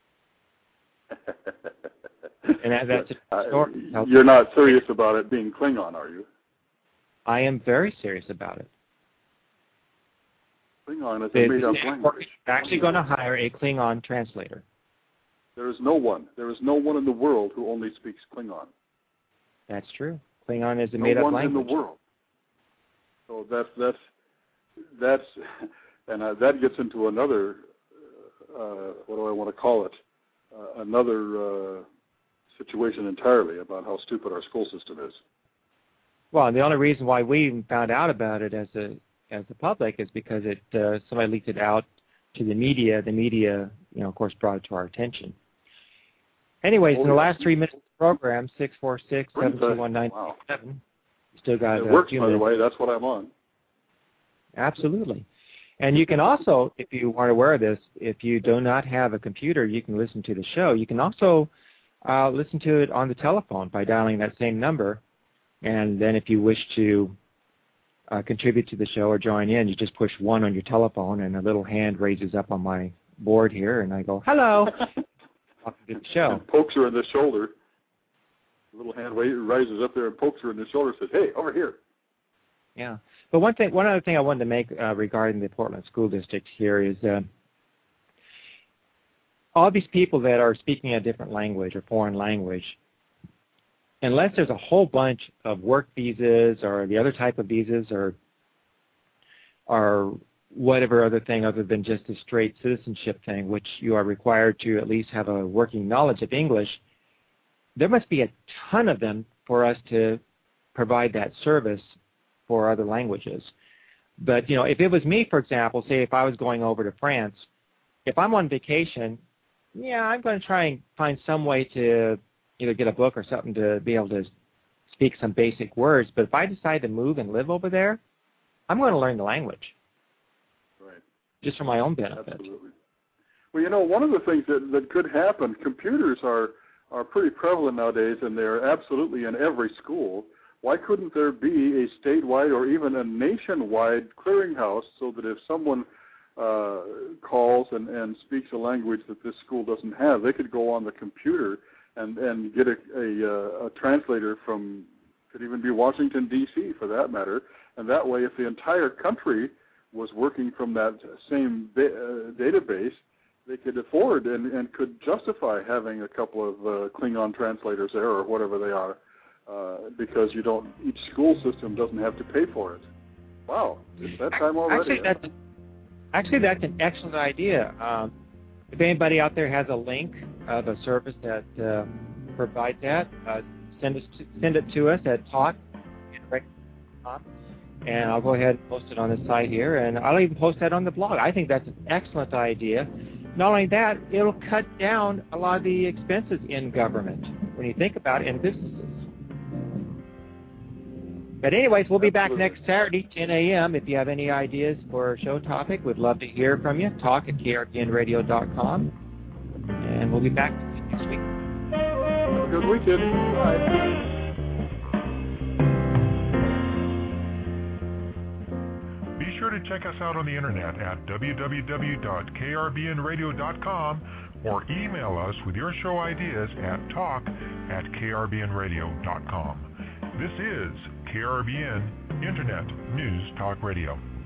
And that, that's a story. Uh, you're not serious about it being Klingon, are you? I am very serious about it. Klingon is a made-up language. They're actually going to hire a Klingon translator. There is no one. There is no one in the world who only speaks Klingon. That's true. Klingon is a no made-up one language. in the world. So that's that's that's, and uh, that gets into another. Uh, what do I want to call it? Uh, another uh, situation entirely about how stupid our school system is. Well, and the only reason why we even found out about it as a as the public is because it uh, somebody leaked it out to the media. The media, you know, of course, brought it to our attention. Anyways, oh, in the yeah. last three minutes of the program, six four six, seven two one, nine eight seven. Wow. Still got it uh, works, by minutes. The way. That's what I'm on. Absolutely. And you can also, if you aren't aware of this, if you do not have a computer, you can listen to the show. You can also uh, listen to it on the telephone by dialing that same number. And then if you wish to uh, contribute to the show or join in, you just push one on your telephone, and a little hand raises up on my board here, and I go, hello. Welcome to the show. And pokes her in the shoulder. The little hand rises up there and pokes her in the shoulder and says, hey, over here. Yeah. But one thing, one other thing I wanted to make uh, regarding the Portland School District here is uh, all these people that are speaking a different language or foreign language, unless there's a whole bunch of work visas or the other type of visas or or whatever other thing other than just a straight citizenship thing, which you are required to at least have a working knowledge of English, there must be a ton of them for us to provide that service for other languages. But, you know, if it was me, for example, say if I was going over to France, if I'm on vacation, yeah, I'm going to try and find some way to either get a book or something to be able to speak some basic words. But if I decide to move and live over there, I'm going to learn the language. Right. Just for my own benefit. Absolutely. Well, you know, one of the things that, that could happen, computers are, are pretty prevalent nowadays, and they're absolutely in every school. Why couldn't there be a statewide or even a nationwide clearinghouse so that if someone uh, calls and, and speaks a language that this school doesn't have, they could go on the computer and, and get a, a, a translator from, could even be Washington, D C for that matter, and that way if the entire country was working from that same ba- uh, database, they could afford and, and could justify having a couple of uh, Klingon translators there or whatever they are. Uh, because you don't, each school system doesn't have to pay for it. Wow, it's that time already. Actually, that's, actually, that's an excellent idea. Um, if anybody out there has a link of a service that uh, provides that, uh, send, us to, send it to us at talk dot com, and I'll go ahead and post it on the site here, and I'll even post that on the blog. I think that's an excellent idea. Not only that, it'll cut down a lot of the expenses in government when you think about it, in businesses. But anyways, we'll be back next Saturday, ten a.m. If you have any ideas for a show topic, we'd love to hear from you. Talk at K R P N radio dot com. And we'll be back next week. Have a good weekend. Bye. Be sure to to check us out on the internet at w w w dot k r b n radio dot com or email us with your show ideas at talk at k r b n radio dot com. This is K R B N Internet News Talk Radio.